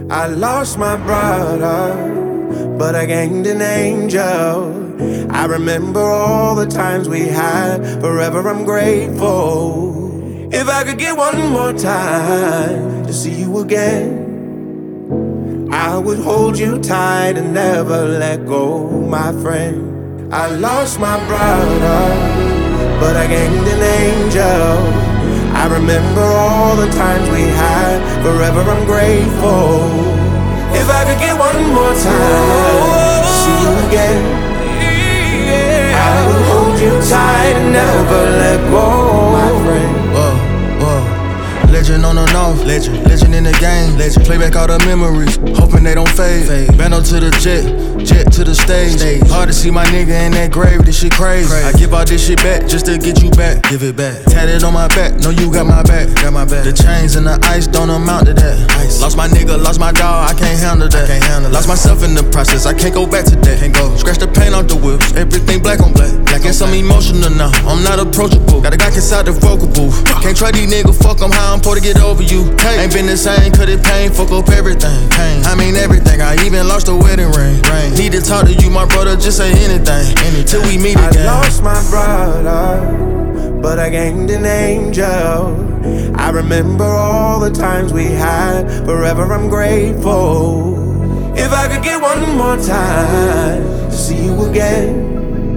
I lost my brother, but I gained an angel. I remember all the times we had, forever I'm grateful. If I could get one more time to see you again, I would hold you tight and never let go, my friend. I lost my brother, but I gained an angel. I remember all the times we had, forever I'm grateful. If I could get one more time to see you again, I will hold you tight and never let go, my friend. Legend on and off, legend in the game. Play back all the memories, hoping they don't fade. Bando to the jet to the stage. Hard to see my nigga in that grave, this shit crazy. I give all this shit back just to get you back. Give it back. Tatted on my back, know you got my back. The chains and the ice don't amount to that. Lost my nigga, lost my dog, I can't handle that. Lost myself in the process, I can't go back to that. Scratch the paint off the whips, everything black on black. Black and some emotional now, I'm not approachable. Got a guy inside the vocal booth. Can't try these niggas, fuck them, how I'm supposed to get over you. Hey, ain't been the same, cause it pain, fuck up everything. I mean everything, I even lost the wedding ring. Need to talk to you, my brother, just say anything. Till we meet again. I lost my brother, but I gained an angel. I remember all the times we had, forever I'm grateful. If I could get one more time to see you again,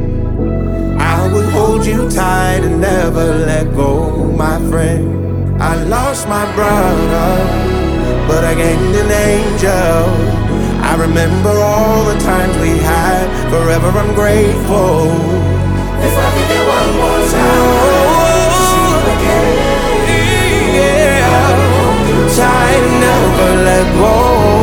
I would hold you tight and never let go, my friend. I lost my brother, but I gained an angel. I remember all the times we had, forever I'm grateful. If I could get one more time to see you again, I would hold you tight and never let go.